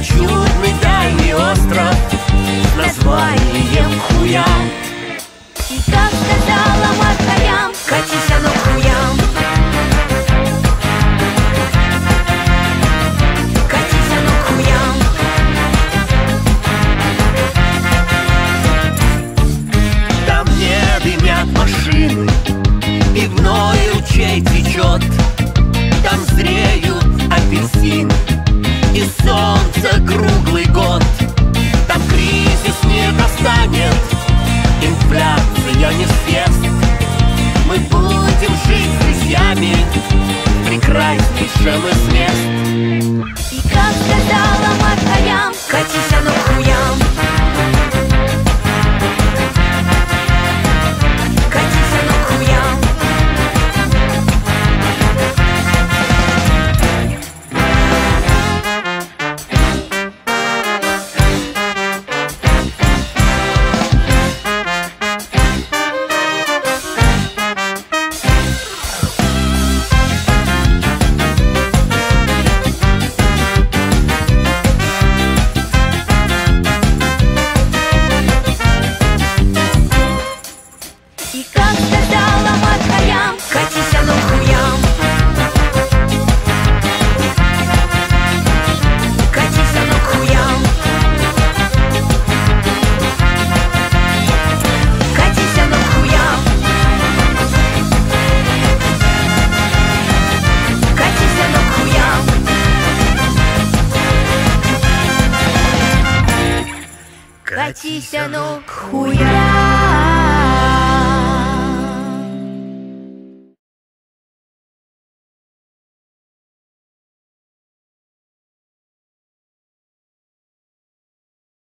чудный дальний остров с названием Хуя. И как сказала Маркаям, катись оно к хуям. Катись оно к хуям. Там не дымят машины, пивной ручей течет. Там зреют апельсины и солнце круглый год. Там кризис не достанет, инфляция не съест. Мы будем жить с друзьями в прекраснейшем из мест. И как сказала Маркаям, катись оно к хуям. Катись оно к хуям. И как сказала Маркаям, катись оно к хуям. Катись оно к хуям. Катись оно к хуям. Катись оно к хуям. Катись оно к хуям.